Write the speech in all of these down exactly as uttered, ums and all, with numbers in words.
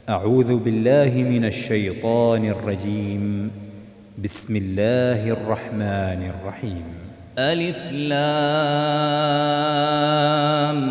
أعوذ بالله من الشيطان الرجيم. بسم الله الرحمن الرحيم. ألف لام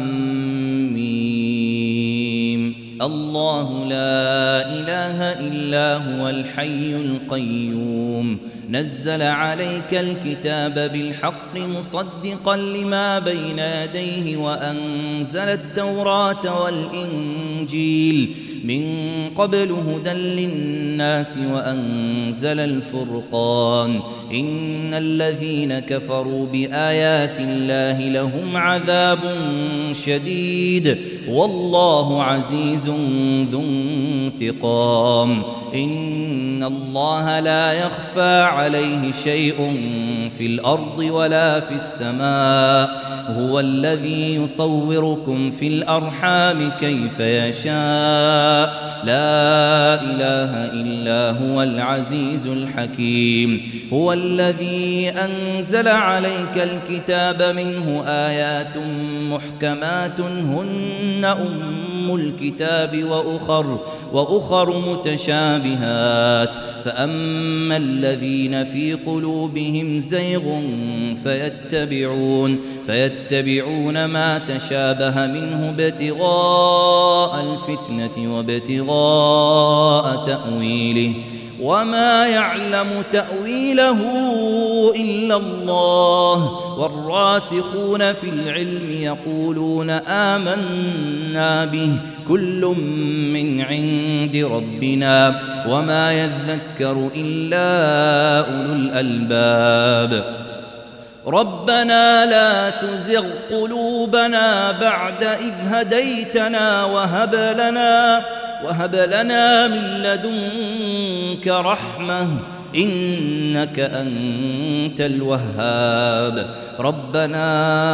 ميم. الله لا إله إلا هو الحي القيوم نزل عليك الكتاب بالحق مصدقا لما بين يديه وأنزل التوراة والإنجيل من قبل هدى للناس وأنزل الفرقان إن الذين كفروا بآيات الله لهم عذاب شديد والله عزيز ذو انتقام. إن الله لا يخفى عليه شيء في الأرض ولا في السماء هو الذي يصوركم في الأرحام كيف يشاء لا إله إلا هو العزيز الحكيم. هو الذي أنزل عليك الكتاب منه آيات محكمات هن أم الكتاب وأخر وأخر متشابهات فأما الذين في قلوبهم زيغ فيتبعون فيتبعون ما تشابه منه ابتغاء الفتنة وابتغاء تأويله وما يعلم تأويله إلا الله والراسخون في العلم يقولون آمنا به كل من عند ربنا وما يذكر إلا أولو الألباب. ربنا لا تزغ قلوبنا بعد إذ هديتنا وهب لنا وهب لنا من لدنك رحمة إنك أنت الوهاب. ربنا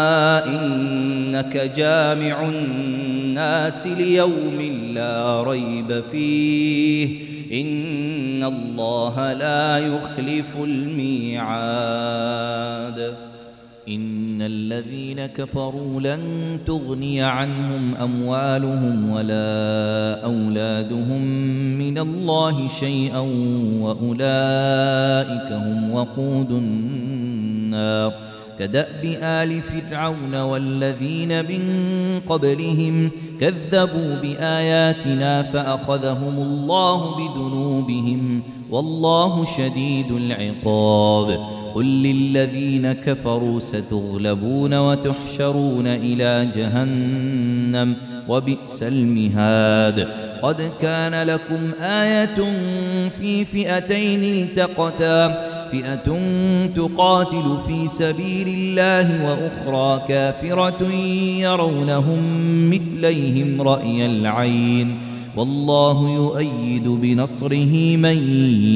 إنك جامع الناس ليوم لا ريب فيه إن الله لا يخلف الميعاد. إن الذين كفروا لن تغني عنهم أموالهم ولا أولادهم من الله شيئا وأولئك هم وقود النار كدأب آل فرعون والذين من قبلهم كذبوا بآياتنا فأخذهم الله بذنوبهم والله شديد العقاب. قل للذين كفروا ستغلبون وتحشرون إلى جهنم وبئس المهاد. قد كان لكم آية في فئتين التقتا فئة تقاتل في سبيل الله وأخرى كافرة يرونهم مثليهم رأي العين والله يؤيد بنصره من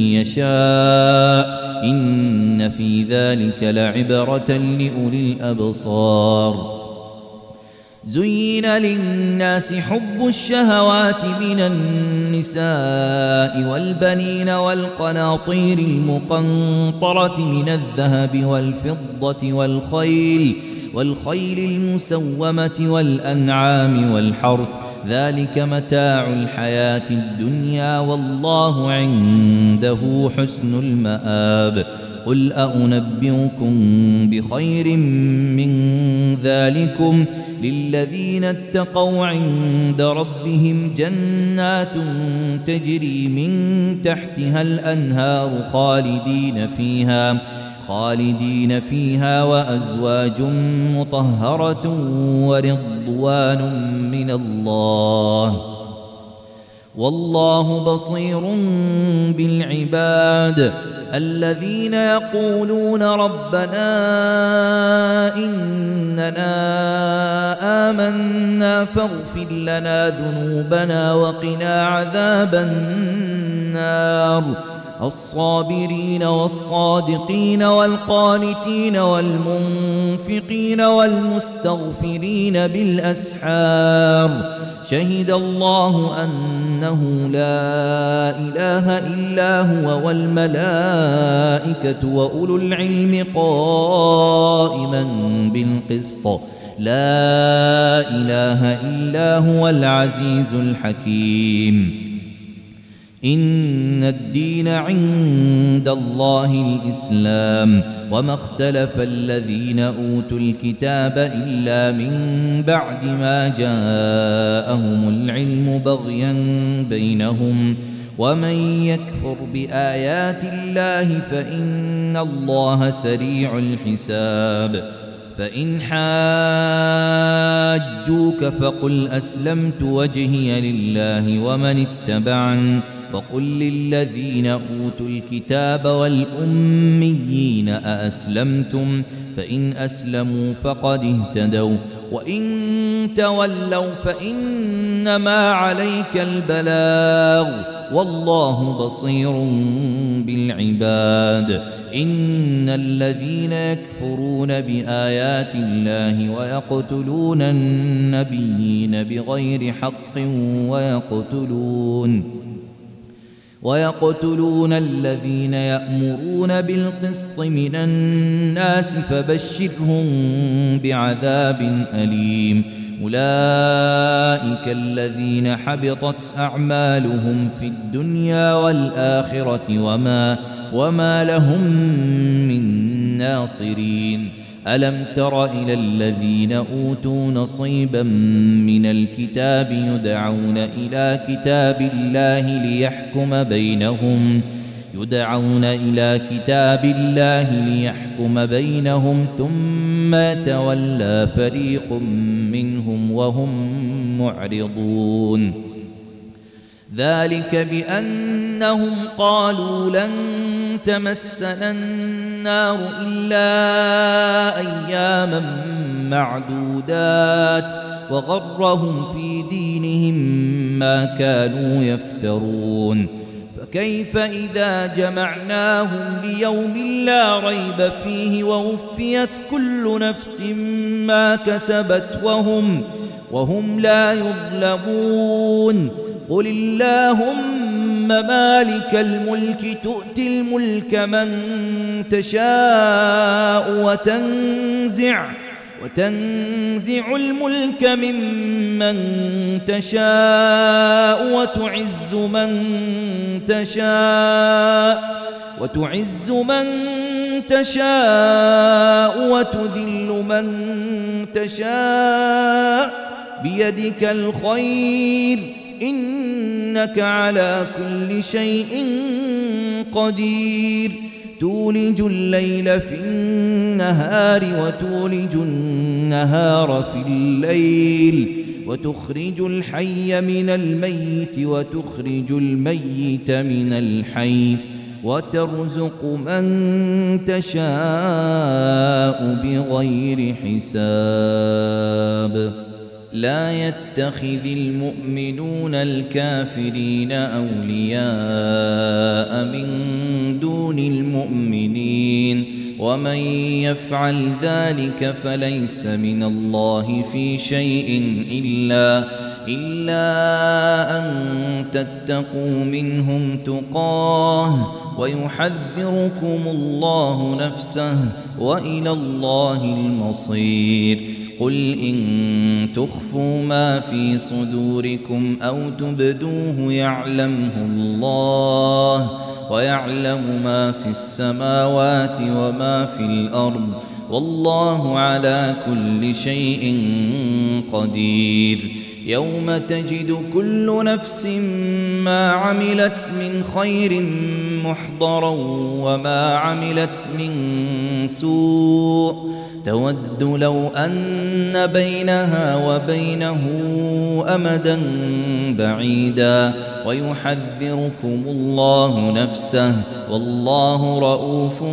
يشاء إن في ذلك لعبرة لأولي الأبصار. زين للناس حب الشهوات من النساء والبنين والقناطير المقنطرة من الذهب والفضة والخيل والخيل المسومة والأنعام والحرث ذلك متاع الحياة الدنيا والله عنده حسن المآب. قل أنبئكم بخير من ذلكم للذين اتقوا عند ربهم جنات تجري من تحتها الأنهار خالدين فيها خالدين فيها وأزواج مطهرة ورضوان من الله والله بصير بالعباد. الذين يقولون ربنا إننا آمنا فاغفر لنا ذنوبنا وقنا عذاب النار. الصابرين والصادقين والقانتين والمنفقين والمستغفرين بالأسحار. شهد الله أنه لا إله إلا هو والملائكة وأولو العلم قائما بالقسط لا إله إلا هو العزيز الحكيم. إن الدين عند الله الإسلام وما اختلف الذين أوتوا الكتاب إلا من بعد ما جاءهم العلم بغيا بينهم ومن يكفر بآيات الله فإن الله سريع الحساب فإن حاجوك فقل أسلمت وجهي لله ومن اتبعني وقل للذين أوتوا الكتاب والأميين أأسلمتم فإن أسلموا فقد اهتدوا وإن تولوا فإنما عليك البلاغ والله بصير بالعباد إن الذين يكفرون بآيات الله ويقتلون النبيين بغير حق ويقتلون ويقتلون الذين يأمرون بالقسط من الناس فبشرهم بعذاب أليم أولئك الذين حبطت أعمالهم في الدنيا والآخرة وما, وما لهم من ناصرين ألم تر إلى الذين أوتوا نصيبا من الكتاب يدعون إلى كتاب الله ليحكم بينهم يدعون إلى كتاب الله ليحكم بينهم ثم يتولى فريق منهم وهم معرضون ذلك بأنهم قالوا لن تمسنا النار إلا أياما معدودات وغرهم في دينهم ما كانوا يفترون فكيف إذا جمعناهم ليوم لا ريب فيه ووفيت كل نفس ما كسبت وهم, وهم لا يظلمون قل اللهم مالك الملك تؤتي الملك من تشاء وتنزع وتنزع الملك ممن تشاء وتعز من تشاء وتعز من تشاء وتذل من تشاء بيدك الخير إنك على كل شيء قدير تولج الليل في النهار وتولج النهار في الليل وتخرج الحي من الميت وتخرج الميت من الحي وترزق من تشاء بغير حساب لا يتخذ المؤمنون الكافرين أولياء من دون المؤمنين ومن يفعل ذلك فليس من الله في شيء إلا, إلا أن تتقوا منهم تقاه ويحذركم الله نفسه وإلى الله المصير قل إن تخفوا ما في صدوركم أو تبدوه يعلمه الله ويعلم ما في السماوات وما في الأرض والله على كل شيء قدير يوم تجد كل نفس ما عملت من خير محضرا وما عملت من سوء تود لو أن بينها وبينه أمدا بعيدا ويحذركم الله نفسه والله رؤوف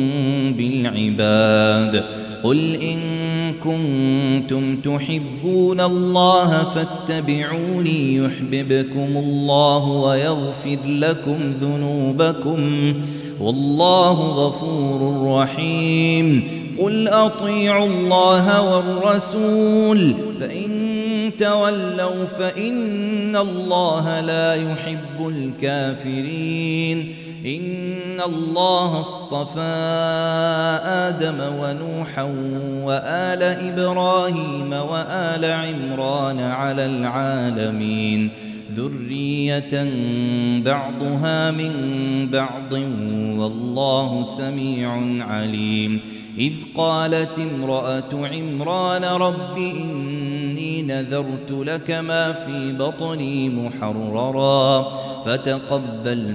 بالعباد قل إن كنتم تحبون الله فاتبعوني يحببكم الله ويغفر لكم ذنوبكم والله غفور رحيم قل أطيعوا الله والرسول فإن تولوا فإن الله لا يحب الكافرين إن الله اصطفى آدم ونوحا وآل إبراهيم وآل عمران على العالمين ذرية بعضها من بعض والله سميع عليم. إذ قالت امرأة عمران رب إني نذرت لك ما في بطني محررا فتقبل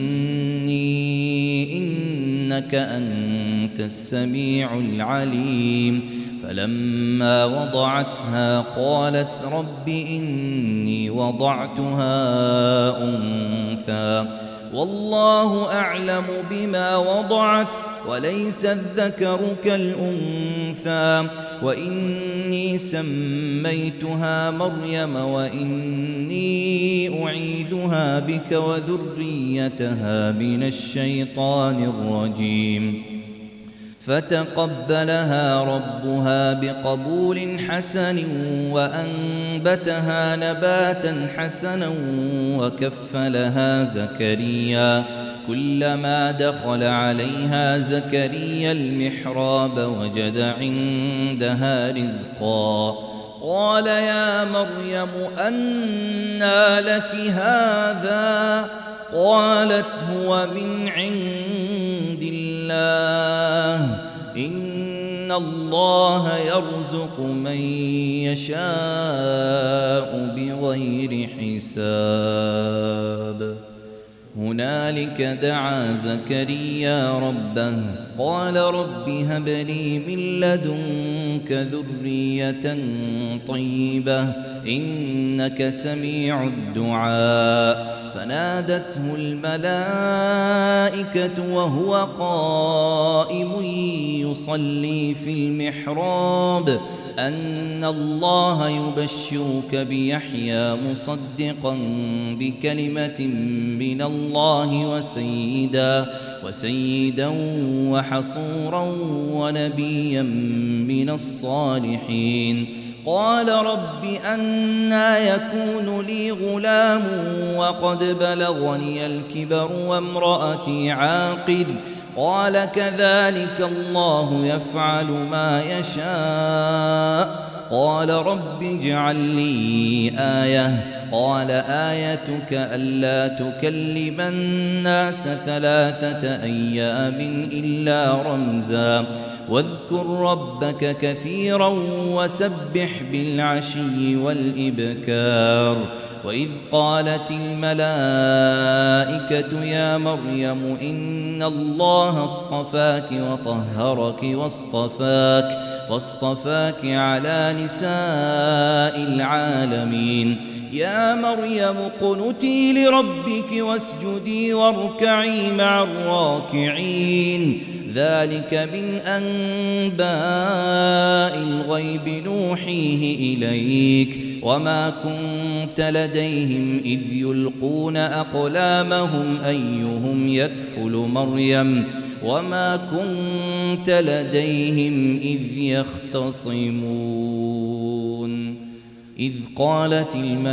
مني إنك أنت السميع العليم. فلما وضعتها قالت رب إني وضعتها أنثى والله أعلم بما وضعت وليس الذكر كالأنثى وإني سميتها مريم وإني أعيذها بك وذريتها من الشيطان الرجيم. فتقبلها ربها بقبول حسن وأنبتها نباتا حسنا وكفلها زكريا. كلما دخل عليها زكريا المحراب وجد عندها رزقا قال يا مريم أنى لك هذا قالت هو من عند الله إن الله يرزق من يشاء بغير حساب. هنالك دعا زكريا ربه قال رب هب لي من لدنك ذرية طيبة إنك سميع الدعاء. فنادته الملائكة وهو قائم يصلي في المحراب أن الله يبشرك بيحيى مصدقا بكلمة من الله وسيدا وسيدا وحصورا ونبيا من الصالحين. قال رب أنى يكون لي غلام وقد بلغني الكبر وامرأتي عاقر قال كذلك الله يفعل ما يشاء. قال رب اجعل لي آية قال آيتك ألا تكلم الناس ثلاثة أيام إلا رمزا واذكر ربك كثيرا وسبح بالعشي والإبكار. وإذ قالت الملائكة يا مريم إن الله اصطفاك وطهرك واصطفاك واصطفاك على نساء العالمين. يا مريم اقنتي لربك واسجدي واركعي مع الراكعين. ذلك من أنباء الغيب نوحيه إليك وما كنت لديهم إذ يلقون أقلامهم أيهم يكفل مريم وما كنت لديهم إذ يختصمون. إذ قالت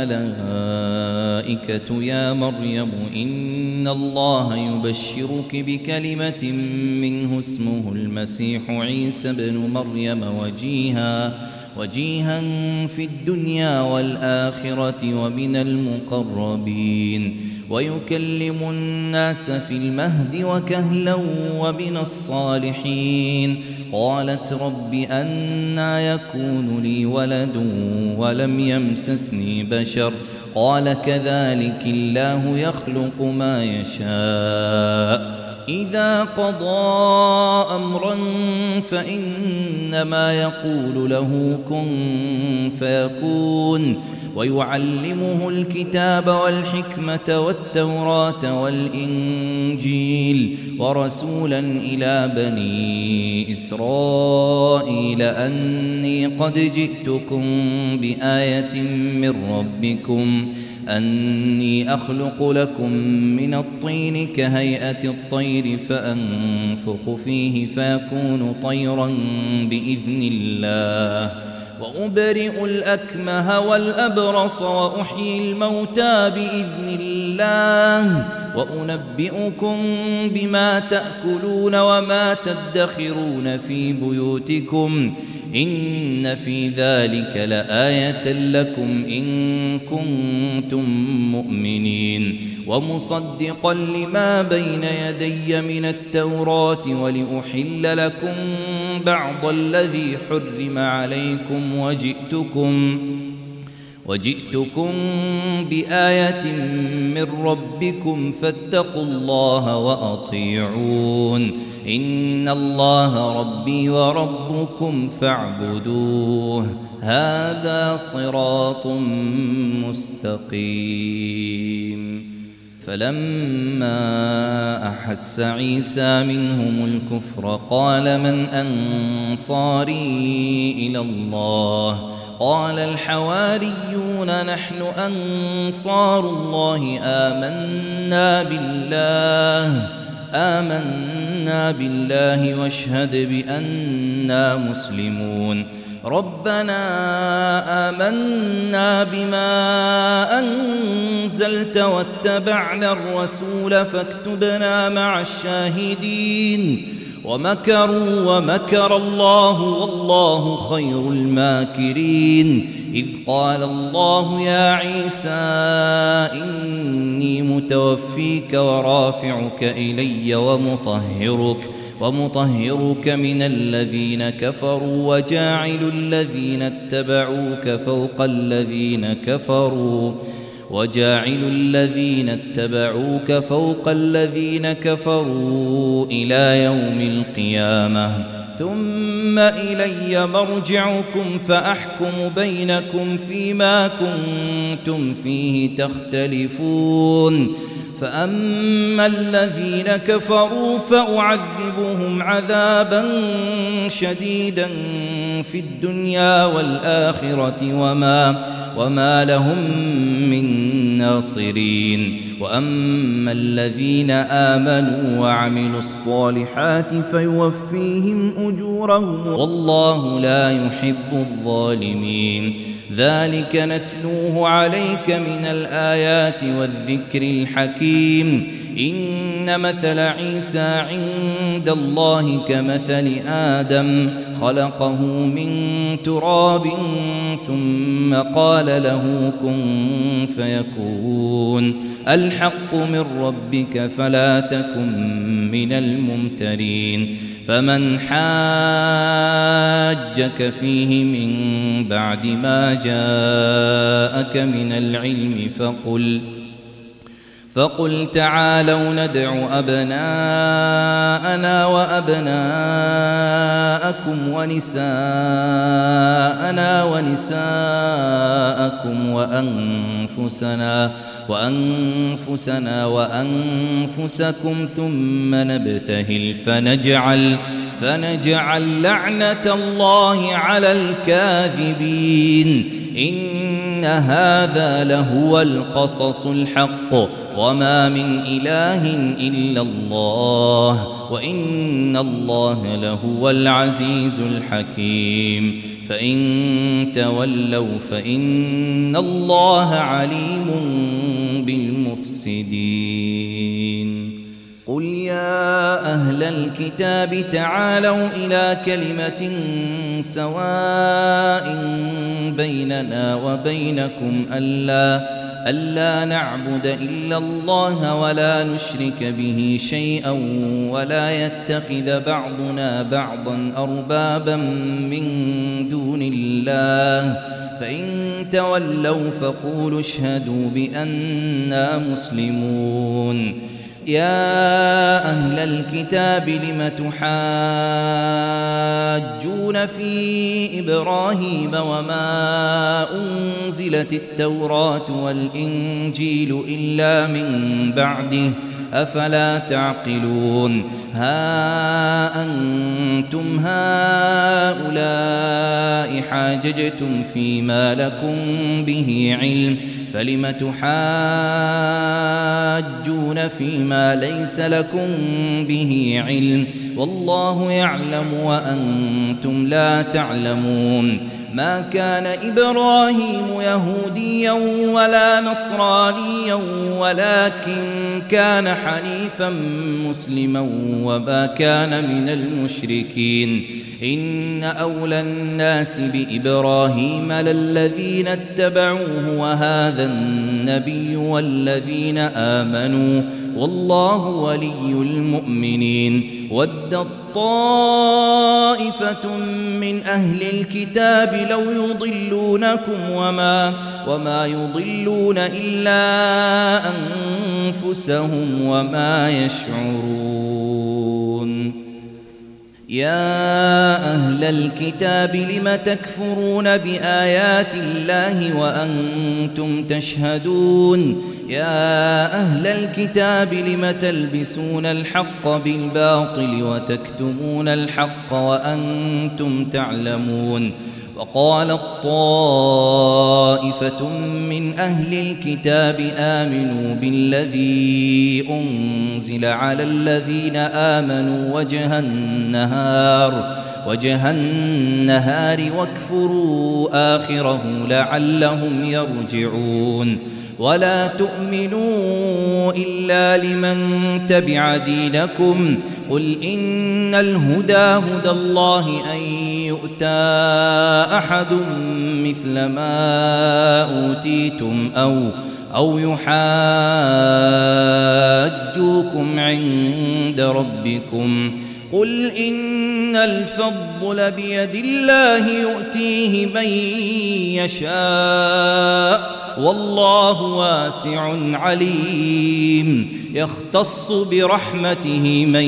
الملائكة يا مريم إن الله يبشرك بكلمة منه اسمه المسيح عيسى بن مريم وجيها وجيها في الدنيا والآخرة ومن المقربين ويكلم الناس في المهد وكهلا ومن الصالحين. قالت رب أنى يكون لي ولد ولم يمسسني بشر قال كذلك الله يخلق ما يشاء. إذا قضى أمرا فإنما يقول له كن فيكون. ويعلمه الكتاب والحكمة والتوراة والإنجيل ورسولا إلى بني إسرائيل أني قد جئتكم بآية من ربكم أني أخلق لكم من الطين كهيئة الطير فأنفخ فيه فيكون طيرا بإذن الله وأبرئ الأكمه والأبرص وأحيي الموتى بإذن الله وأنبئكم بما تأكلون وما تدخرون في بيوتكم إن في ذلك لآية لكم إن كنتم مؤمنين ومصدقا لما بين يدي من التوراة ولأحل لكم بعض الذي حرم عليكم وجئتكم وجئتكم بآية من ربكم فاتقوا الله وأطيعون إن الله ربي وربكم فاعبدوه هذا صراط مستقيم. فلما أحس عيسى منهم الكفر قال من أنصاري إلى الله قال الحواريون نحن أنصار الله آمنا بالله آمنا بالله واشهد بأننا مسلمون ربنا آمنا بما أنزلت واتبعنا الرسول فاكتبنا مع الشاهدين ومكروا ومكر الله والله خير الماكرين إذ قال الله يا عيسى إني متوفيك ورافعك إلي ومطهرك ومطهرك من الذين كفروا وجاعل الذين اتبعوك فوق الذين كفروا وجاعل الذين اتبعوك فوق الذين كفروا إلى يوم القيامة ثم إلي مرجعكم فأحكم بينكم فيما كنتم فيه تختلفون فأما الذين كفروا فأعذبهم عذابا شديدا في الدنيا والآخرة وما, وما لهم من ناصرين وأما الذين آمنوا وعملوا الصالحات فيوفيهم أجورهم والله لا يحب الظالمين ذلك نتلوه عليك من الآيات والذكر الحكيم إن مثل عيسى عند الله كمثل آدم خلقه من تراب ثم قال له كن فيكون الحق من ربك فلا تكن من الممترين فمن حاجك فيه من بعد ما جاءك من العلم فقل فقل تعالوا ندع أبناءنا وأبناءكم ونساءنا ونساءكم وأنفسنا وأنفسنا وأنفسكم ثم نبتهل فنجعل فنجعل لعنة الله على الكاذبين إن هذا لهو القصص الحق وما من إله إلا الله وإن الله لهو العزيز الحكيم فإن تولوا فإن الله عليم بالمفسدين قل يا أهل الكتاب تعالوا إلى كلمة سواء بيننا وبينكم ألا ألا نعبد إلا الله ولا نشرك به شيئا ولا يتخذ بعضنا بعضا أربابا من دون الله فإن تولوا فقولوا اشهدوا بأننا مسلمون يا أهل الكتاب لم تحاجون في إبراهيم وما أنزلت التوراة والإنجيل إلا من بعده أفلا تعقلون ها أنتم هؤلاء حاججتم فيما لكم به علم فلم تحاجون فيما ليس لكم به علم والله يعلم وأنتم لا تعلمون ما كان إبراهيم يهوديا ولا نصرانيا ولكن كان حنيفا مسلما وما كان من المشركين إن أولى الناس بإبراهيم للذين اتبعوه وهذا النبي والذين آمنوا والله ولي المؤمنين ود طائفة من أهل الكتاب لو يضلونكم وما, وما يضلون إلا أنفسهم وما يشعرون يا أهل الكتاب لم تكفرون بآيات الله وأنتم تشهدون يا أهل الكتاب لم تلبسون الحق بالباطل وتكتمون الحق وأنتم تعلمون وقالت طائفة من أهل الكتاب آمنوا بالذي أنزل على الذين آمنوا وجه النهار وجه النهار واكفروا آخره لعلهم يرجعون ولا تؤمنوا إلا لمن تبع دينكم قل إن الهدى هدى الله أن يؤتى أحد مثل ما أوتيتم أو, أو يحاجوكم عند ربكم قل إن الفضل بيد الله يؤتيه من يشاء والله واسع عليم يختص برحمته من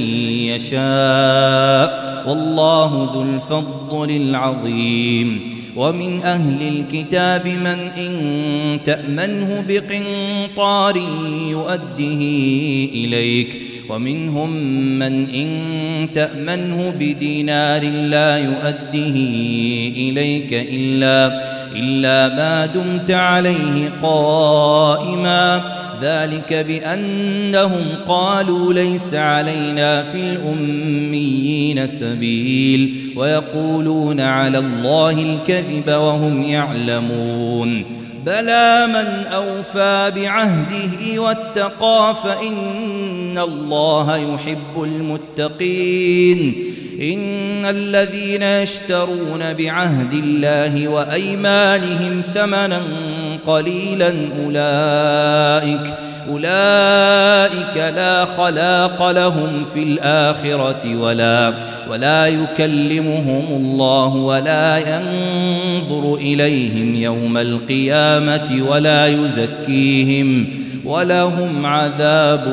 يشاء والله ذو الفضل العظيم ومن أهل الكتاب من إن تأمنه بقنطار يؤده إليك ومنهم من إن تأمنه بدينار لا يؤده إليك إلا, إلا ما دمت عليه قائما ذلك بأنهم قالوا ليس علينا في الأميين سبيل ويقولون على الله الكذب وهم يعلمون بلى من أوفى بعهده واتقى فإن الله يحب المتقين إن الذين يشترون بعهد الله وأيمانهم ثمنا قليلا أولئك أولئك لا خلاق لهم في الآخرة ولا, ولا يكلمهم الله ولا ينظر إليهم يوم القيامة ولا يزكيهم ولهم عذاب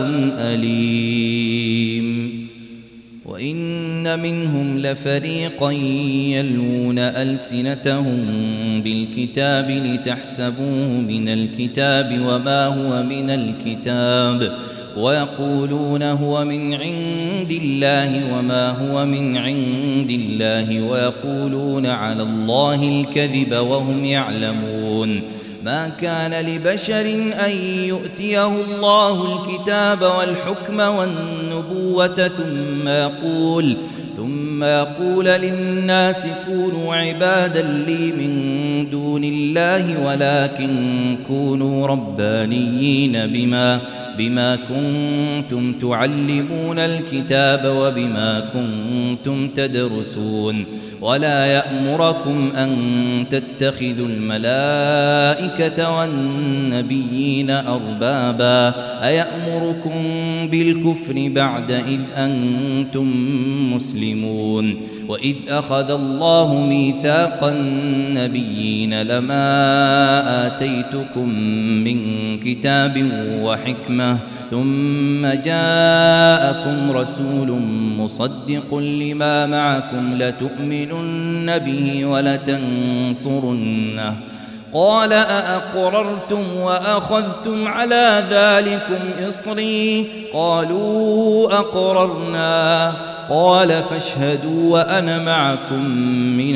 أليم وإن منهم لفريقا يلوون ألسنتهم بالكتاب لتحسبوه من الكتاب وما هو من الكتاب ويقولون هو من عند الله وما هو من عند الله ويقولون على الله الكذب وهم يعلمون ما كان لبشر أن يؤتيه الله الكتاب والحكم والنبوة ثم يقول ثم يقول للناس كونوا عبادا لي من دون الله ولكن كونوا ربانيين بما بما كنتم تعلمون الكتاب وبما كنتم تدرسون ولا يأمركم أن تتخذوا الملائكة والنبيين أربابا أيأمركم بالكفر بعد إذ أنتم مسلمون وإذ أخذ الله ميثاق النبيين لما آتيتكم من كتاب وحكمة ثم جاءكم رسول مصدق لما معكم لتؤمنن به ولتنصرنه قال أأقررتم وأخذتم على ذلكم إصري قالوا أقررنا قال فاشهدوا وأنا معكم من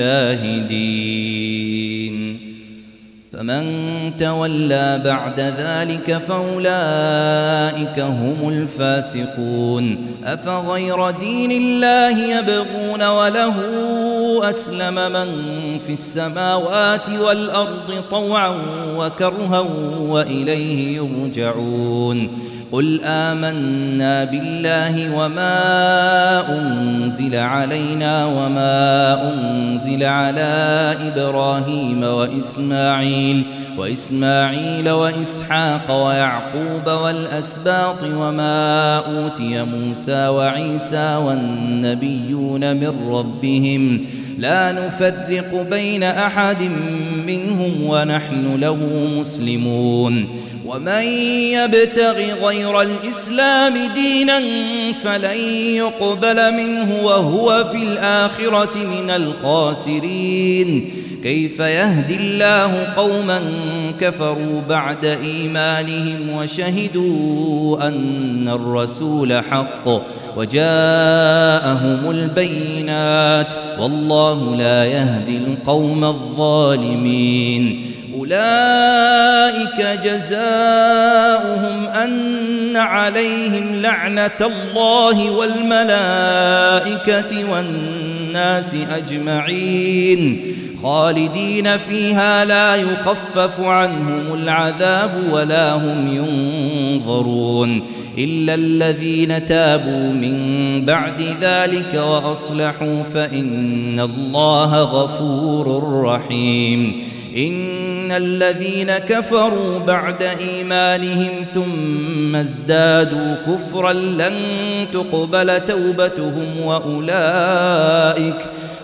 الشاهدين فمن تولى بعد ذلك فأولئك هم الفاسقون أفغير دين الله يبغون وله أسلم من في السماوات والأرض طوعا وكرها وإليه يرجعون قل آمنا بالله وما أنزل علينا وما أنزل على إبراهيم وإسماعيل وإسماعيل وإسحاق ويعقوب والأسباط وما أوتي موسى وعيسى والنبيون من ربهم لا نفرق بين أحد منهم ونحن له مسلمون ومن يبتغ غير الإسلام دينا فلن يقبل منه وهو في الآخرة من الخاسرين كيف يهدي الله قوما كفروا بعد إيمانهم وشهدوا أن الرسول حق وجاءهم البينات والله لا يهدي القوم الظالمين أولئك جزاؤهم أن عليهم لعنة الله والملائكة والناس أجمعين خالدين فيها لا يخفف عنهم العذاب ولا هم ينظرون إلا الذين تابوا من بعد ذلك وأصلحوا فإن الله غفور رحيم إن الذين كفروا بعد إيمانهم ثم ازدادوا كفرا لن تقبل توبتهم وأولئك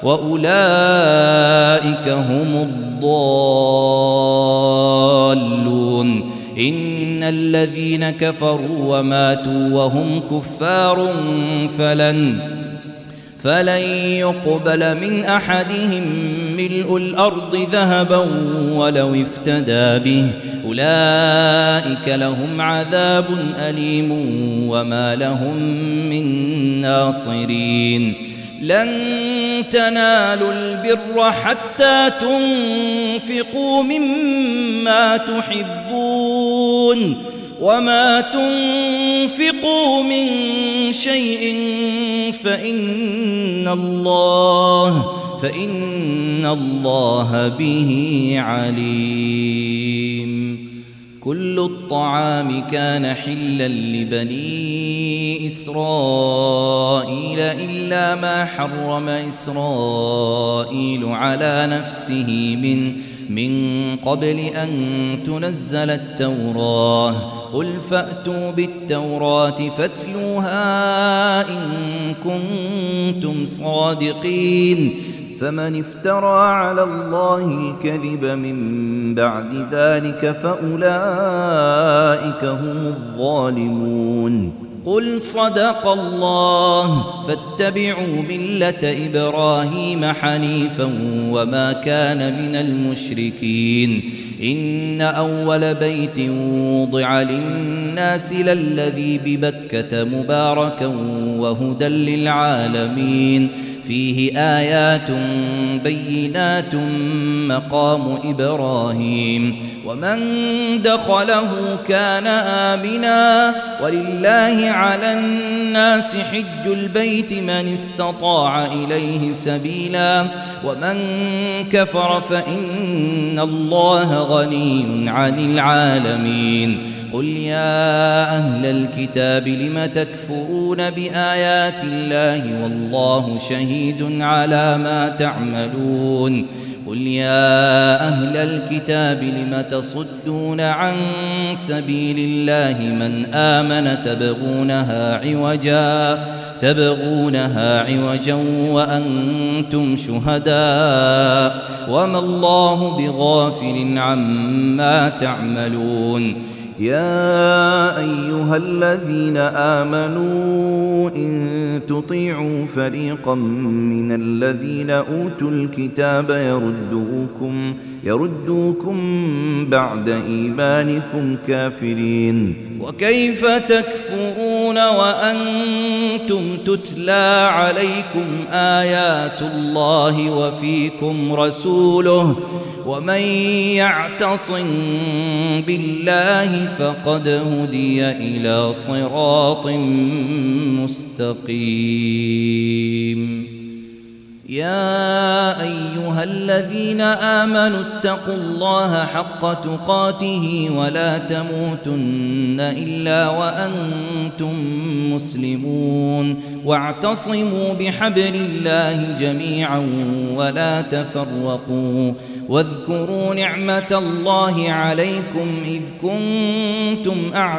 وأولئك هم الضالون إن الذين كفروا وماتوا وهم كفار فلن فلن يقبل من أحدهم ملء الأرض ذهبا ولو افتدى به أولئك لهم عذاب أليم وما لهم من ناصرين لن تنالوا البر حتى تنفقوا مما تحبون وما تنفقوا من شيء فإن الله فإن الله به عليم كل الطعام كان حلا لبني إسرائيل إلا ما حرم إسرائيل على نفسه من من قبل أن تنزل التوراة قل فأتوا بالتوراة فاتلوها إن كنتم صادقين فمن افترى على الله الكذب من بعد ذلك فأولئك هم الظالمون قل صدق الله فاتبعوا ملة إبراهيم حنيفا وما كان من المشركين إن أول بيت وضع للناس للذي ببكة مباركا وهدى للعالمين فيه آيات بينات مقام إبراهيم ومن دخله كان آمنا ولله على الناس حج البيت من استطاع إليه سبيلا ومن كفر فإن الله غني عن العالمين قل يا أهل الكتاب لم تكفرون بآيات الله والله شهيد على ما تعملون قل يا أهل الكتاب لم تصدون عن سبيل الله من آمن تبغونها عوجا تبغونها عوجا وأنتم شهداء وما الله بغافل عما تعملون يا أيها الذين آمنوا إن تطيعوا فريقا من الذين أوتوا الكتاب يردوكم يردوكم بعد إيمانكم كافرين وكيف تكفرون وأنتم تتلى عليكم آيات الله وفيكم رسوله ومن يعتصم بالله فقد هدي إلى صراط مستقيم يا أيها الذين آمنوا اتقوا الله حق تقاته ولا تموتن إلا وأنتم مسلمون واعتصموا بحبل الله جميعا ولا تفرقوا واذكروا نعمة الله عليكم إذ كنتم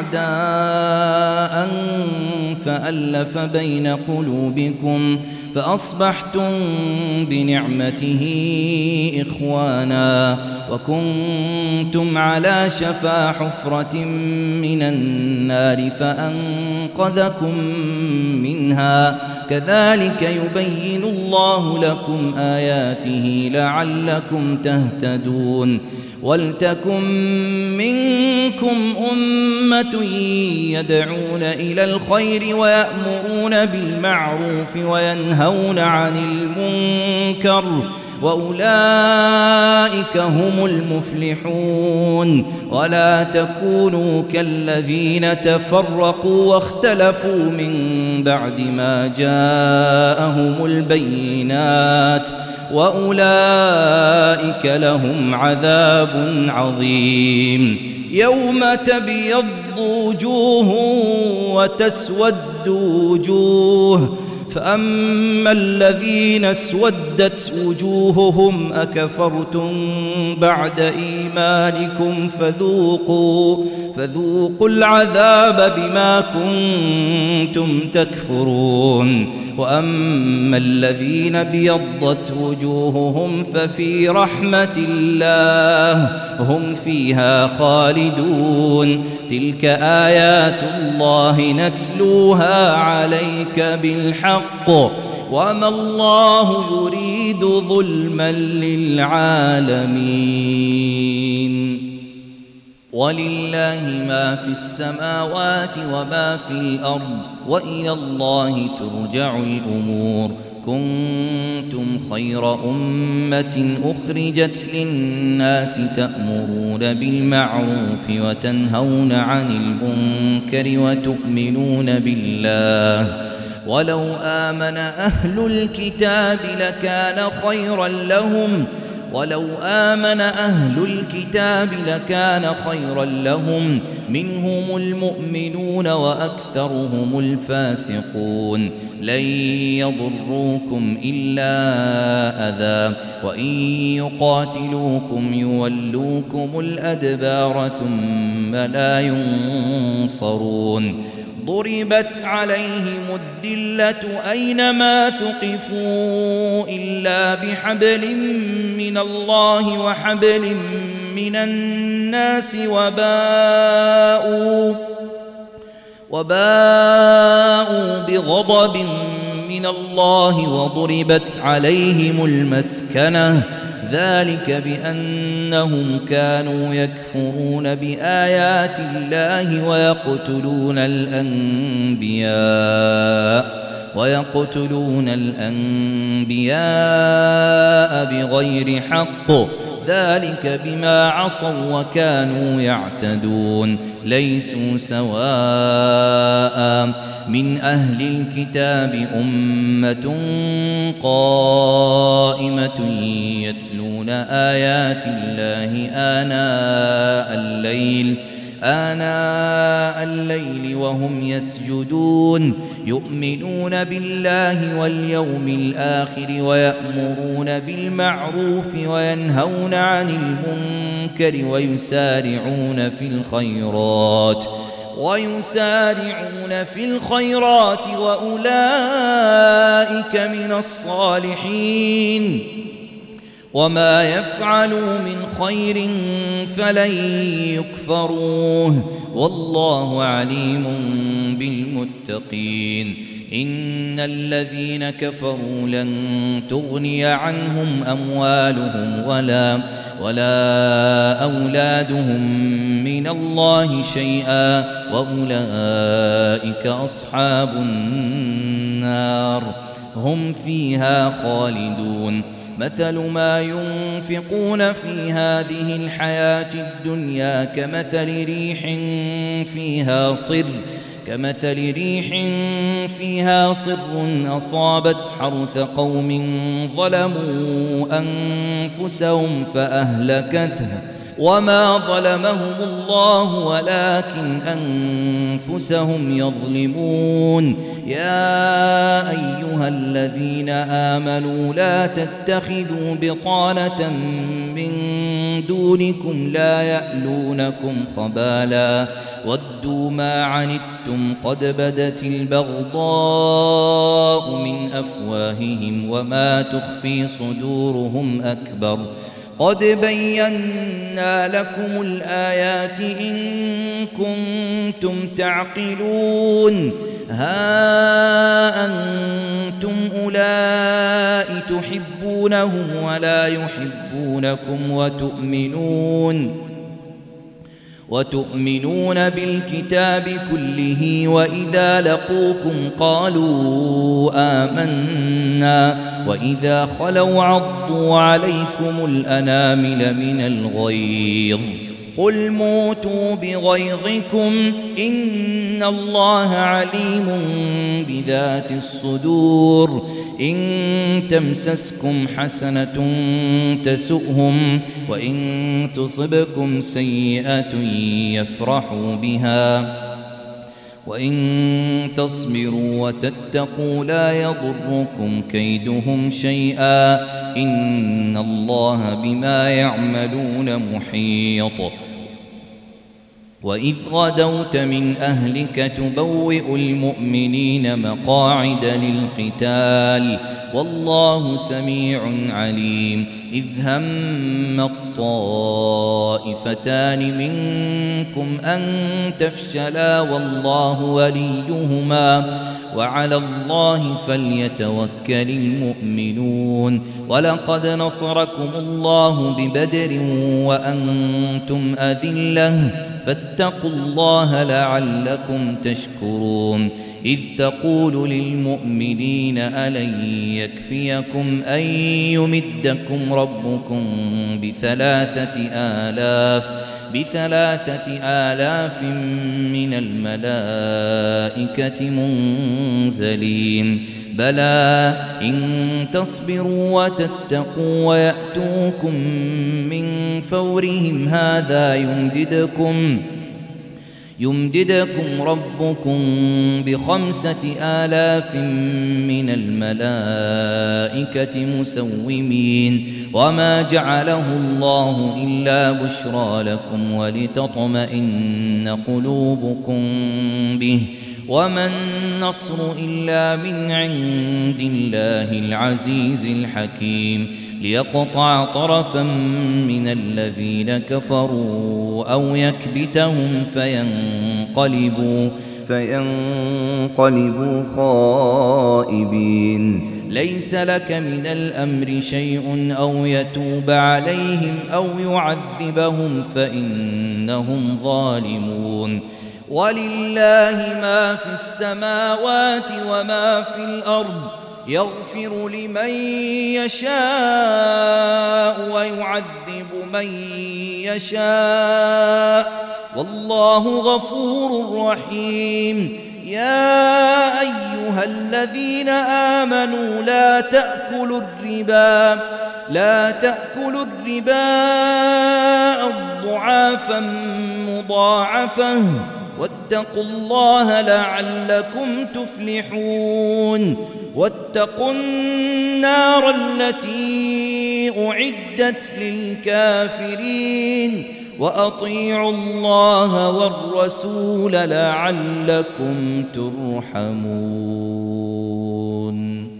أعداء فألف بين قلوبكم فأصبحتم بنعمته إخوانا وكنتم على شفا حفرة من النار فأنقذكم منها كذلك يبين الله لكم آياته لعلكم تهتدون ولتكن منكم أمة يدعون إلى الخير ويأمرون بالمعروف وينهون عن المنكر وأولئك هم المفلحون ولا تكونوا كالذين تفرقوا واختلفوا من بعد ما جاءهم البينات وأولئك لهم عذاب عظيم يوم تبيض وجوه وتسود وجوه فأما الذين اسودت وجوههم أكفرتم بعد إيمانكم فذوقوا فذوقوا العذاب بما كنتم تكفرون وأما الذين ابيضت وجوههم ففي رحمة الله هم فيها خالدون تلك آيات الله نتلوها عليك بالحق وما الله يريد ظلما للعالمين ولله ما في السماوات وما في الأرض وإلى الله ترجع الأمور كنتم خير أمة أخرجت للناس تأمرون بالمعروف وتنهون عن المنكر وتؤمنون بالله ولو آمن أهل الكتاب لكان خيرا لهم ولو آمن أهل الكتاب لكان خيرا لهم منهم المؤمنون وأكثرهم الفاسقون لن يضروكم إلا أذى وإن يقاتلوكم يولوكم الأدبار ثم لا ينصرون ضربت عليهم الذلة أينما ثقفوا إلا بحبل من الله وحبل من الناس وباءوا وباءوا بغضب من الله وضربت عليهم المسكنة ذلك بأنهم كانوا يكفرون بآيات الله ويقتلون الأنبياء ويقتلون الأنبياء بغير حق ذلك بما عصوا وكانوا يعتدون ليسوا سواء من أهل الكتاب أمة قائمة يتلون آيات الله آناء الليل آناء الليل وهم يسجدون يؤمنون بالله واليوم الآخر ويأمرون بالمعروف وينهون عن المنكر ويسارعون في الخيرات ويسارعون في الخيرات وأولئك من الصالحين وما يفعلوا من خير فلن يكفروه والله عليم بالمتقين إن الذين كفروا لن تغني عنهم أموالهم ولا ولا أولادهم من الله شيئا وأولئك أصحاب النار هم فيها خالدون مثل ما ينفقون في هذه الحياة الدنيا كمثل ريح فيها صر كمثل ريح فيها صر أصابت حرث قوم ظلموا أنفسهم فأهلكته وما ظلمهم الله ولكن أنفسهم يظلمون يا أيها الذين آمنوا لا تتخذوا بطانة من دونكم لا يألونكم خبالا ودوا ما عنتم قد بدت البغضاء من أفواههم وما تخفي صدورهم أكبر قد بينا لكم الآيات إن كنتم تعقلون ها أنتم أولئك تحبونهم ولا يحبونكم وتؤمنون وتؤمنون بالكتاب كله وإذا لقوكم قالوا آمنا وإذا خلوا عضوا عليكم الأنامل من الغيظ قل موتوا بغيظكم إن الله عليم بذات الصدور إن تمسسكم حسنة تسؤهم وإن تصبكم سيئة يفرحوا بها وإن تصبروا وتتقوا لا يضركم كيدهم شيئا إن الله بما يعملون محيط وإذ غدوت من أهلك تبوئ المؤمنين مقاعد للقتال والله سميع عليم إذ هم الطائفتان منكم أن تفشلا والله وليهما وعلى الله فليتوكل المؤمنون ولقد نصركم الله ببدر وأنتم أذلة فاتقوا الله لعلكم تشكرون إذ تقول للمؤمنين ألن يكفيكم أن يمدكم ربكم بثلاثة آلاف بثلاثة آلاف من الملائكة منزلين بلى إن تصبروا وتتقوا ويأتوكم من فورهم هذا يمددكم يمددكم ربكم بخمسة آلاف من الملائكة مسومين وما جعله الله إلا بشرى لكم ولتطمئن قلوبكم به وما النصر إلا من عند الله العزيز الحكيم ليقطع طرفا من الذين كفروا أو يكبتهم فينقلبوا فينقلبوا خائبين ليس لك من الأمر شيء أو يتوب عليهم أو يعذبهم فإنهم ظالمون ولله ما في السماوات وما في الأرض يغفر لمن يشاء ويعذب من يشاء والله غفور رحيم يا أيها الذين آمنوا لا تأكلوا الربا لا تأكلوا الربا أضعافا مضاعفة واتقوا الله لعلكم تفلحون واتقوا النار التي أعدت للكافرين وأطيعوا الله والرسول لعلكم ترحمون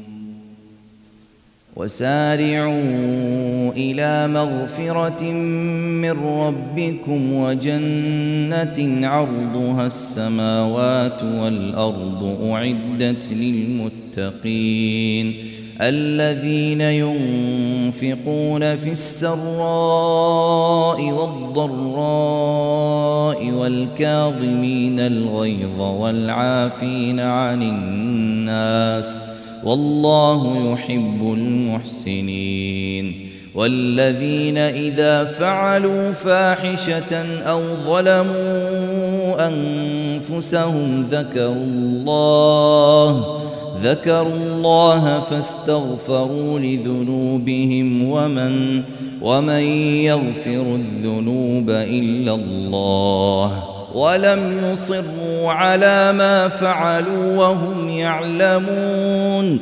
وسارعوا إلى مغفرة من ربكم وجنة عرضها السماوات والأرض أعدت للمتقين الذين ينفقون في السراء والضراء والكاظمين الغيظ والعافين عن الناس والله يحب المحسنين والذين إذا فعلوا فاحشة أو ظلموا أنفسهم ذكروا الله ذكروا الله فاستغفروا لذنوبهم ومن ومن يغفر الذنوب إلا الله ولم يصروا على ما فعلوا وهم يعلمون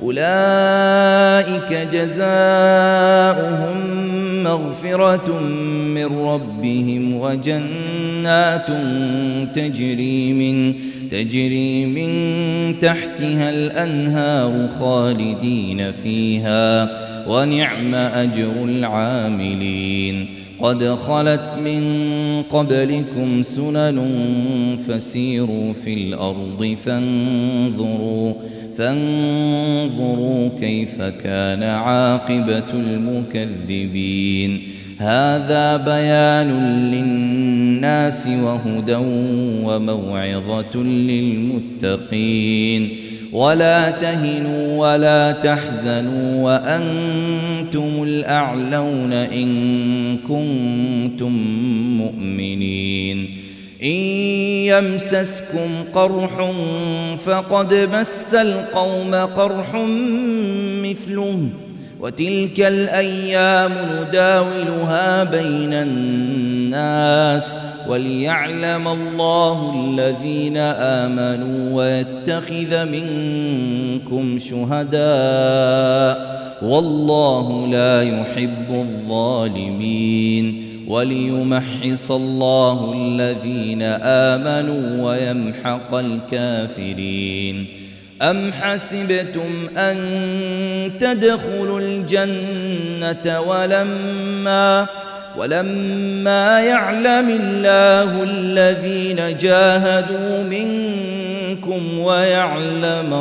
أولئك جزاؤهم مغفرة من ربهم وجنات تجري من تجري من تحتها الأنهار خالدين فيها ونعم أجر العاملين قد خلت من قبلكم سنن فسيروا في الأرض فانظروا فانظروا كيف كان عاقبة المكذبين هذا بيان للناس وهدى وموعظة للمتقين ولا تهنوا ولا تحزنوا وأنتم الأعلون إن كنتم مؤمنين إن يمسسكم قرح فقد مس القوم قرح مثله وتلك الأيام نداولها بين الناس وليعلم الله الذين آمنوا ويتخذ منكم شهداء والله لا يحب الظالمين وليمحص الله الذين آمنوا ويمحق الكافرين أم حسبتم أن تدخلوا الجنة ولما ولما يعلم الله الذين جاهدوا منكم ويعلم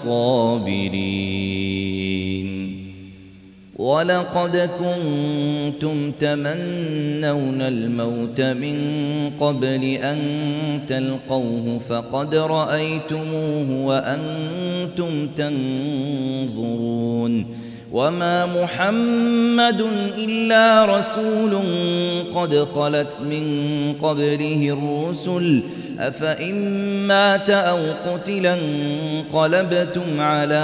الصابرين ولقد كنتم تمنون الموت من قبل أن تلقوه فقد رأيتموه وأنتم تنظرون وما محمد إلا رسول قد خلت من قبله الرسل أفإن مات أو قتلا انقلبتم على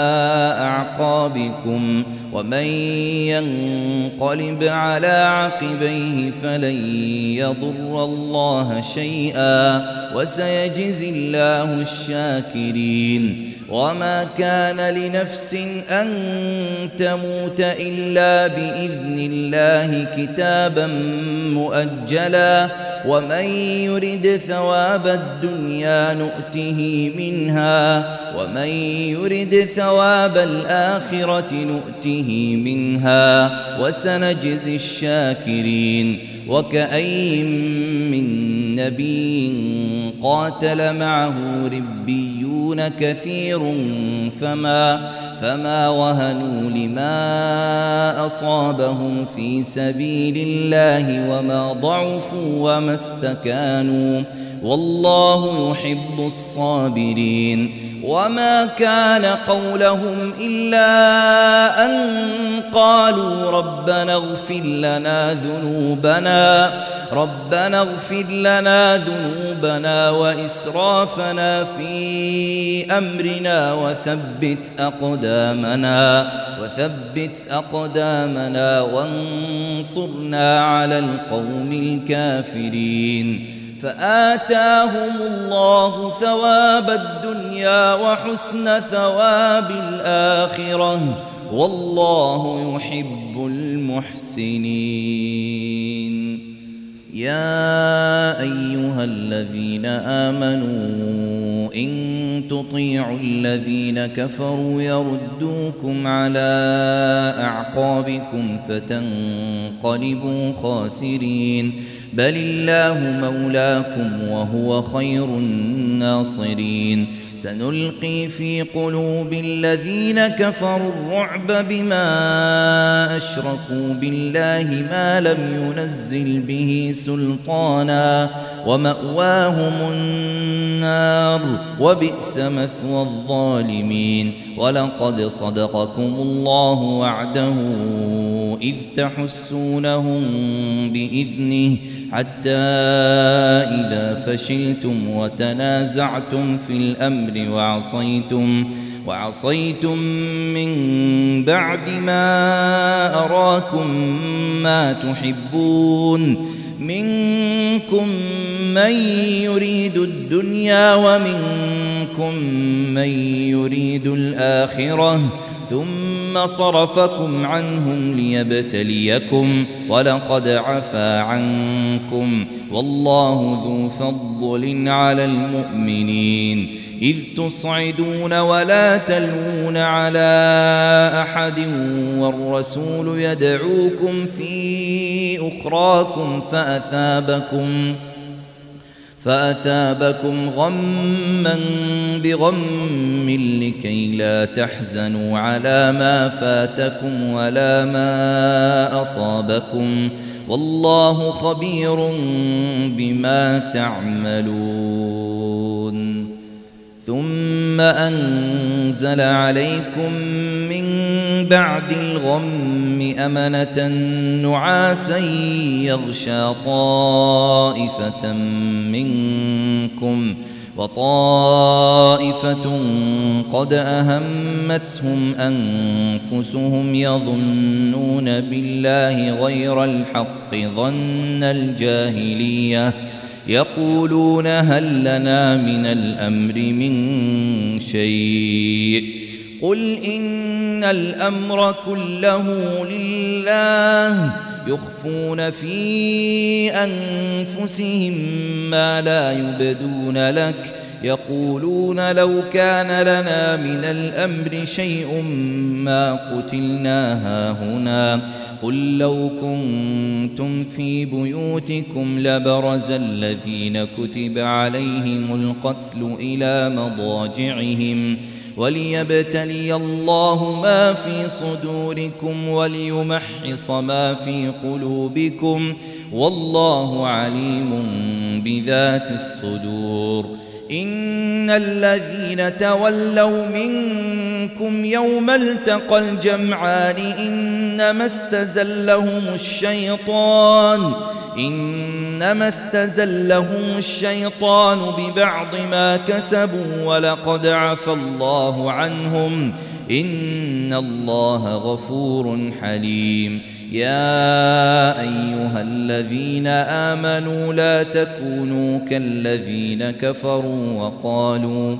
أعقابكم ومن ينقلب على عقبيه فلن يضر الله شيئا وسيجزي الله الشاكرين وما كان لنفس أن تموت إلا بإذن الله كتابا مؤجلا ومن يرد ثواب الدنيا نؤته منها ومن يرد ثواب الآخرة نؤته منها وسنجزي الشاكرين وكأي من نبي قاتل معه ربيون كثير فما فما وهنوا لما أصابهم في سبيل الله وما ضعفوا وما استكانوا والله يحب الصابرين وما كان قولهم إلا أن قالوا ربنا اغفر لنا ذنوبنا ربنا اغفر لنا ذنوبنا وإسرافنا في أمرنا وثبت أقدامنا وثبت أقدامنا وانصرنا على القوم الكافرين فآتاهم الله ثواب الدنيا وحسن ثواب الآخرة والله يحب المحسنين يا أيها الذين آمنوا إن تطيعوا الذين كفروا يردوكم على أعقابكم فتنقلبوا خاسرين بل الله مولاكم وهو خير الناصرين سنلقي في قلوب الذين كفروا الرعب بما أشركوا بالله ما لم ينزل به سلطانا ومأواهم النار وبئس مثوى الظالمين ولقد صدقكم الله وعده إذ تحسونهم بإذنه حتى إذا فشلتم وتنازعتم في الأمر وعصيتم وعصيتم من بعد ما أراكم ما تحبون منكم من يريد الدنيا ومنكم من يريد الآخرة ثم صرفكم عنهم ليبتليكم ولقد عفا عنكم والله ذو فضل على المؤمنين إذ تصعدون ولا تلوون على أحد والرسول يدعوكم في أخراكم فأثابكم فأثابكم غما بغم لكي لا تحزنوا على ما فاتكم ولا ما أصابكم والله خبير بما تعملون ثم أنزل عليكم من بعد الغم أمنة نعاسا يغشى طائفة منكم وطائفة قد أهمتهم أنفسهم يظنون بالله غير الحق ظن الجاهلية يقولون هل لنا من الأمر من شيء قل إن الأمر كله لله يخفون في أنفسهم ما لا يبدون لك يقولون لو كان لنا من الأمر شيء ما قتلنا هاهنا قل لو كنتم في بيوتكم لبرز الذين كتب عليهم القتل إلى مضاجعهم وليبتلي الله ما في صدوركم وليمحص ما في قلوبكم والله عليم بذات الصدور إن الذين تولوا منكم يوم التقى الجمعان إنما استزلهم الشيطان إنما استزلهم الشيطان ببعض ما كسبوا ولقد عفى الله عنهم إن الله غفور حليم يا أيها الذين آمنوا لا تكونوا كالذين كفروا وقالوا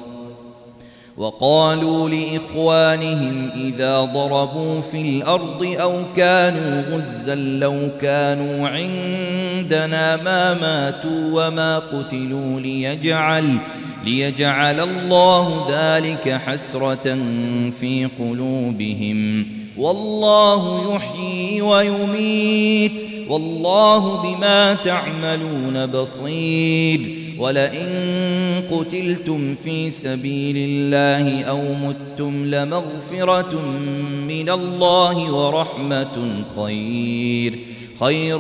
وقالوا لإخوانهم إذا ضربوا في الأرض أو كانوا غزا لو كانوا عندنا ما ماتوا وما قتلوا ليجعل ليجعل الله ذلك حسرة في قلوبهم والله يحيي ويميت والله بما تعملون بصير ولئن قتلتم في سبيل الله أو متم لمغفرة من الله ورحمة خير خير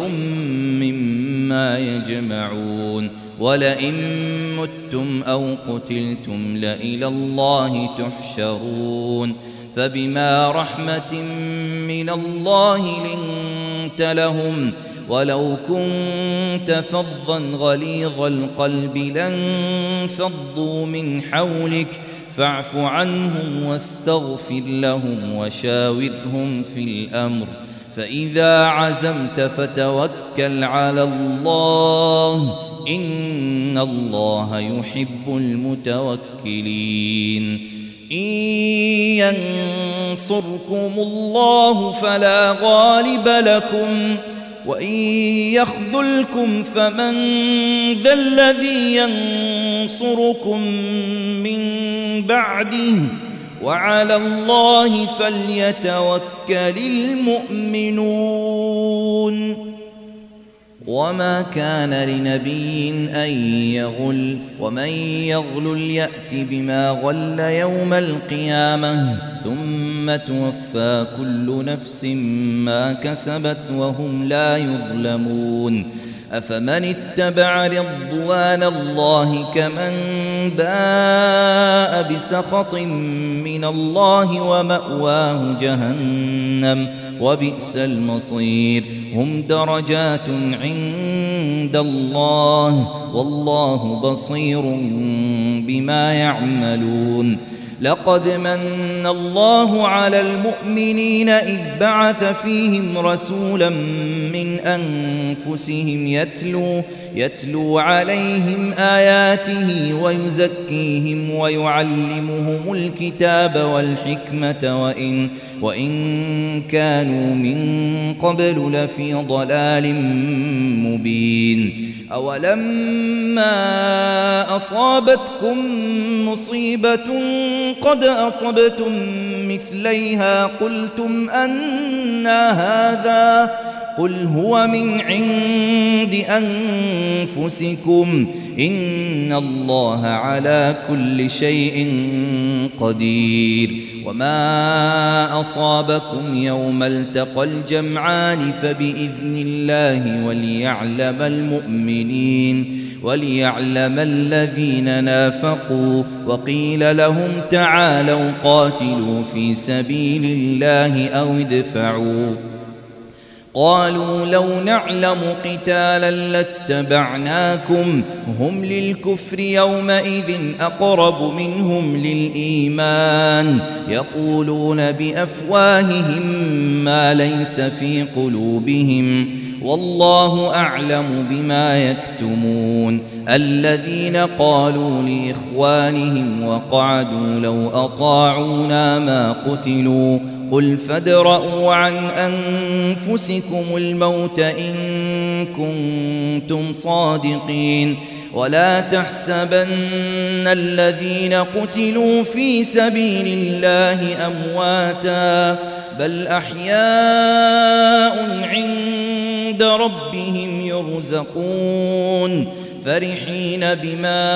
مما يجمعون ولئن متم أو قتلتم لإلى الله تحشرون فبما رحمة من الله لنت لهم ولو كنت فظا غليظ القلب لانفضوا من حولك فاعف عنهم واستغفر لهم وشاورهم في الأمر فإذا عزمت فتوكل على الله إن الله يحب المتوكلين إن ينصركم الله فلا غالب لكم وإن يخذلكم فمن ذا الذي ينصركم من بعده وعلى الله فليتوكل المؤمنون وما كان لنبي أن يغل ومن يغل يأت بما غل يوم القيامة ثم توفى كل نفس ما كسبت وهم لا يظلمون أفمن اتبع رضوان الله كمن باء بسخط من الله ومأواه جهنم وبئس المصير هم درجات عند عند الله والله بصير بما يعملون. لقد من الله على المؤمنين إذ بعث فيهم رسولا من أنفسهم يتلو, يتلو عليهم آياته ويزكيهم ويعلمهم الكتاب والحكمة وإن, وإن كانوا من قبل لفي ضلال مبين. أولما أصابتكم مصيبة قد أصبتم مثليها قلتم أنى هذا قل هو من عند أنفسكم إن الله على كل شيء قدير. وما أصابكم يوم التقى الجمعان فبإذن الله وليعلم المؤمنين وليعلم الذين نافقوا. وقيل لهم تعالوا قاتلوا في سبيل الله أو ادفعوا قالوا لو نعلم قتالا لاتبعناكم هم للكفر يومئذ أقرب منهم للإيمان يقولون بأفواههم ما ليس في قلوبهم والله أعلم بما يكتمون. الذين قالوا لإخوانهم وقعدوا لو أطاعونا ما قتلوا قل فادرءوا عن أنفسكم الموت إن كنتم صادقين. ولا تحسبن الذين قتلوا في سبيل الله أمواتا بل أحياء عند ربهم يرزقون فرحين بما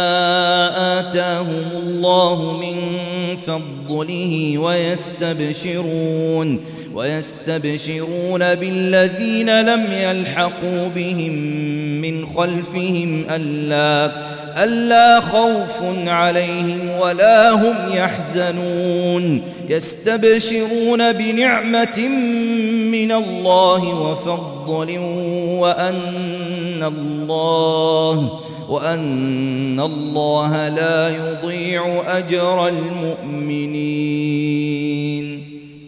آتاهم الله من فضله ويستبشرون ويستبشرون بالذين لم يلحقوا بهم من خلفهم ألا, ألا خوف عليهم ولا هم يحزنون يستبشرون بنعمة من الله وفضل وأن الله وأن الله لا يضيع أجر المؤمنين.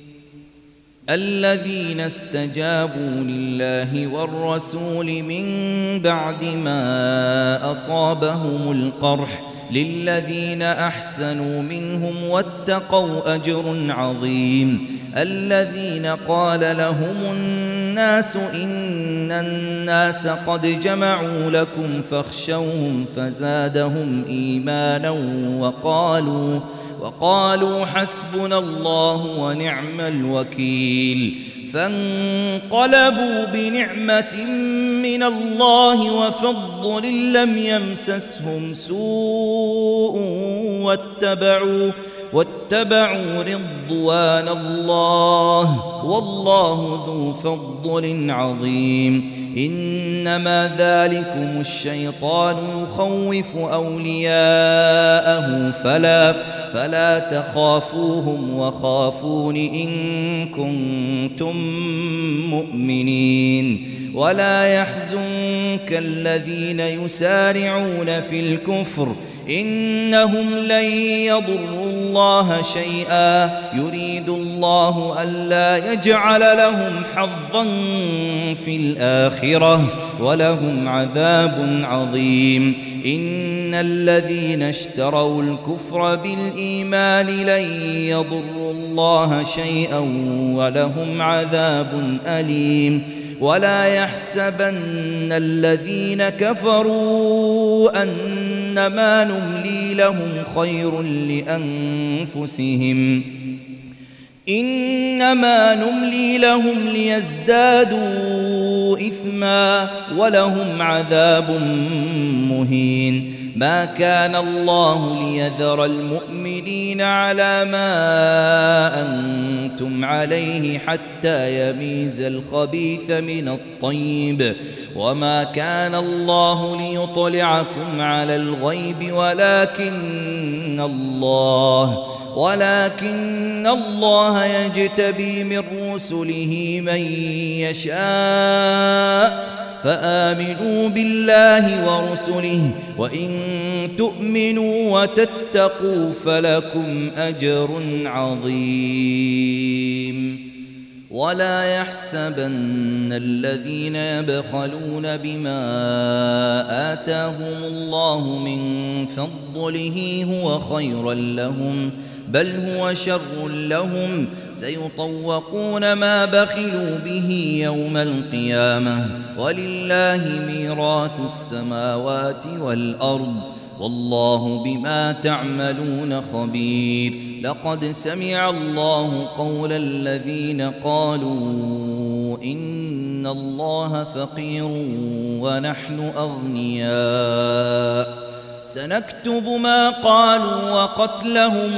الذين استجابوا لله والرسول من بعد ما أصابهم القرح للذين أحسنوا منهم واتقوا أجر عظيم. الذين قال لهم الناس إن الناس قد جمعوا لكم فاخشوهم فزادهم إيمانا وقالوا وقالوا حسبنا الله ونعم الوكيل. فانقلبوا بنعمة من الله وفضل لم يمسسهم سوء واتبعوا واتبعوا رضوان الله والله ذو فضل عظيم. إنما ذلكم الشيطان يخوف أولياءه فلا, فلا تخافوهم وخافون إن كنتم مؤمنين. ولا يحزنك الذين يسارعون في الكفر إنهم لن يضروا الله شيئا يريد الله ألا يجعل لهم حظا في الآخرة ولهم عذاب عظيم. إن الذين اشتروا الكفر بالإيمان لن يضروا الله شيئا ولهم عذاب أليم. ولا يحسبن الذين كفروا أنما نملي لهم خير لأنفسهم إنما نملي لهم ليزدادوا إثما ولهم عذاب مهين. ما كان الله ليذر المؤمنين على ما أنتم عليه حتى يميز الخبيث من الطيب وما كان الله ليطلعكم على الغيب ولكن الله ولكن الله يجتبي من رسله من يشاء فآمنوا بالله ورسله وإن تؤمنوا وتتقوا فلكم أجر عظيم. ولا يحسبن الذين يبخلون بما آتاهم الله من فضله هو خيرا لهم بل هو شر لهم سيطوقون ما بخلوا به يوم القيامة ولله ميراث السماوات والأرض والله بما تعملون خبير. لقد سمع الله قول الذين قالوا إن الله فقير ونحن أغنياء سنكتب ما قالوا وقتلهم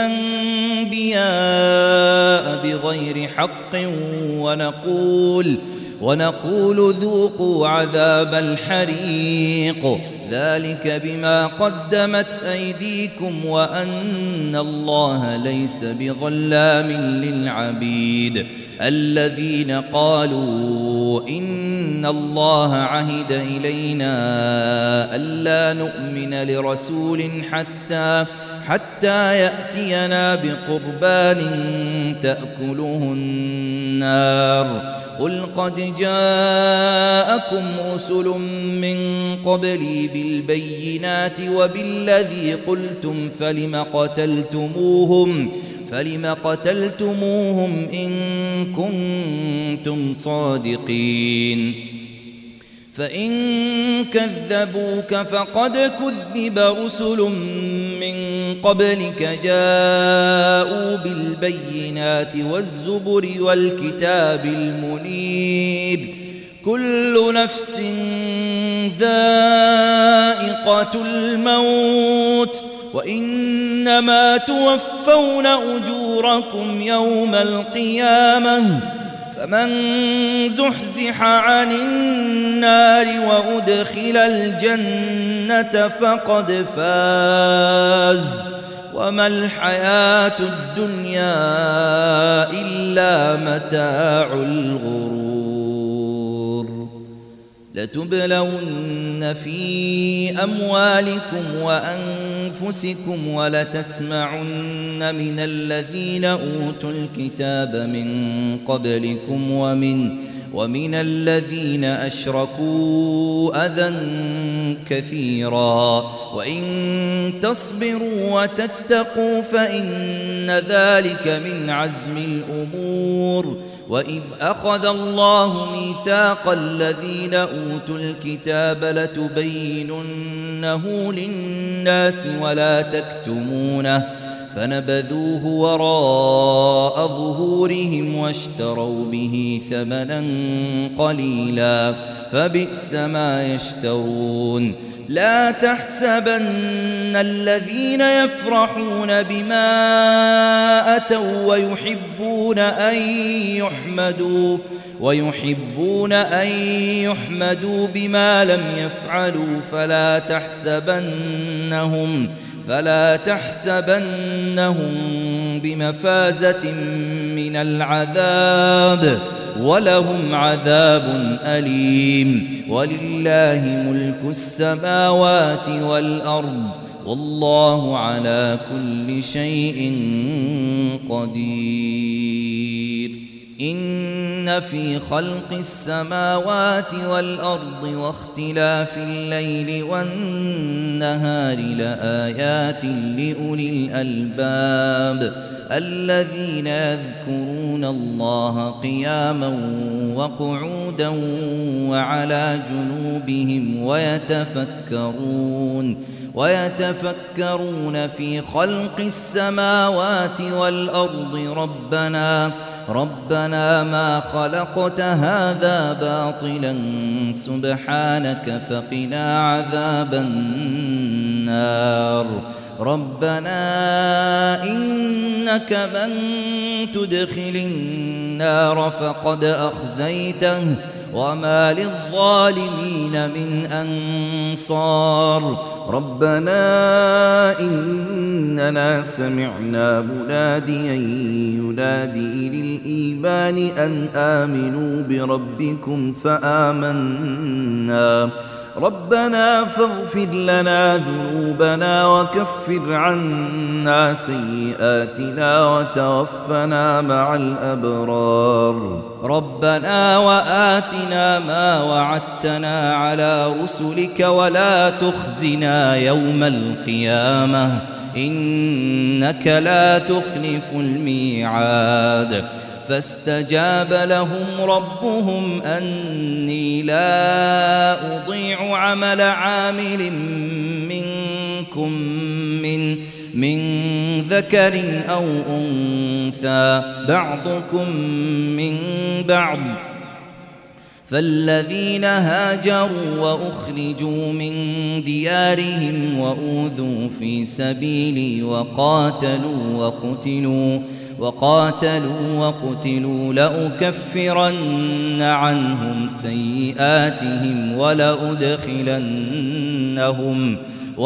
الأنبياء بغير حق ونقول ونقول ذوقوا عذاب الحريق ذلك بما قدمت أيديكم وأن الله ليس بظلام للعبيد. الذين قالوا إن الله عهد إلينا ألا نؤمن لرسول حتى حتى يأتينا بقربان تأكله النار قل قد جاءكم رسل من قبلي بالبينات وبالذي قلتم فلم قتلتموهم فلم قتلتموهم إن كنتم صادقين فإن كذبوك فقد كذب رسل من قبلك جاءوا بالبينات والزبر والكتاب المنير كل نفس ذائقة الموت وإنما توفون أجوركم يوم القيامة فمن زحزح عن النار وأدخل الجنة فقد فاز وما الحياة الدنيا إلا متاع الغرور. لتبلون في أموالكم وأنفسكم ولتسمعن من الذين أوتوا الكتاب من قبلكم ومن ومن الذين أشركوا أذى كثيرا وإن تصبروا وتتقوا فإن ذلك من عزم الأمور. وإذ أخذ الله ميثاق الذين أوتوا الكتاب لتبيننه للناس ولا تكتمونه فنبذوه وراء ظهورهم واشتروا به ثمنا قليلا فبئس ما يشترون. لا تحسبن الذين يفرحون بما أتوا ويحبون أن يحمدوا ويحبون أن يحمدوا بما لم يفعلوا فلا تحسبنهم فلا تحسبنهم بمفازة من العذاب ولهم عذاب أليم. ولله ملك السماوات والأرض والله على كل شيء قدير. إن في خلق السماوات والأرض واختلاف الليل والنهار لآيات لأولي الألباب الذين يذكرون الله قياما وقعودا وعلى جنوبهم ويتفكرون ويتفكرون في خلق السماوات والأرض ربنا ربنا ما خلقت هذا باطلا سبحانك فقنا عذاب النار. ربنا إنك من تدخل النار فقد أخزيته وما للظالمين من أنصار ربنا إننا سمعنا مناديا ينادي للإيمان أن آمنوا بربكم فآمنا ربنا فاغفر لنا ذنوبنا وكفر عنا سيئاتنا وتوفنا مع الأبرار ربنا وآتنا ما وعدتنا على رسلك ولا تخزنا يوم القيامة إنك لا تخلف الميعاد فاستجاب لهم ربهم أني لا أضيع عمل عامل منكم من من ذكر أو أنثى بعضكم من بعض فالذين هاجروا وأخرجوا من ديارهم وأوذوا في سبيلي وقاتلوا وقتلوا وقاتلوا وقتلوا لأكفرن عنهم سيئاتهم ولأدخلنهم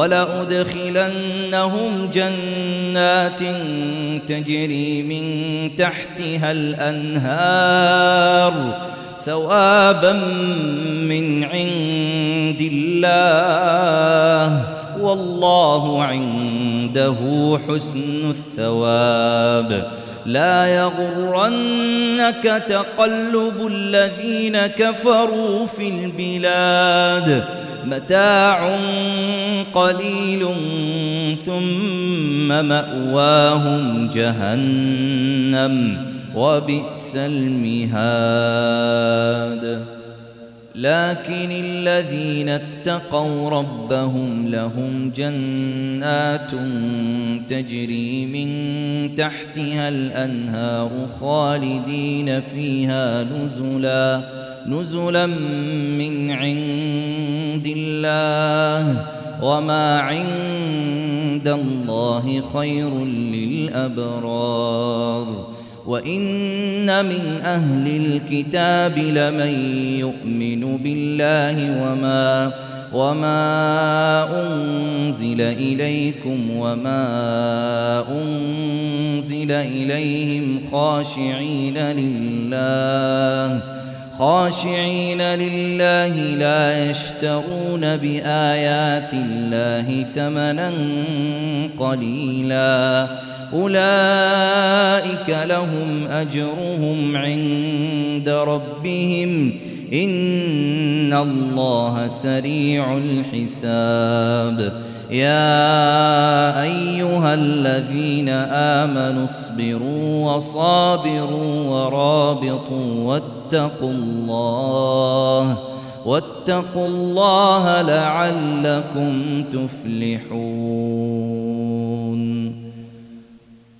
ولأدخلنهم جنات تجري من تحتها الأنهار ثوابا من عند الله والله عنده حسن الثواب لا يغرنك تقلب الذين كفروا في البلاد متاع قليل ثم مأواهم جهنم وبئس المهاد لكن الذين اتقوا ربهم لهم جنات تجري من تحتها الأنهار خالدين فيها نزلا نزلا من عند الله وما عند الله خير للأبرار وإن من أهل الكتاب لمن يؤمن بالله وما وما أنزل إليكم وما أنزل إليهم خاشعين لله خاشعين لله لا يشترون بآيات الله ثمنا قليلا أولئك لهم أجرهم عند ربهم إن الله سريع الحساب يا أيها الذين آمنوا اصبروا وصابروا ورابطوا واتقوا الله واتقوا الله لعلكم تفلحون.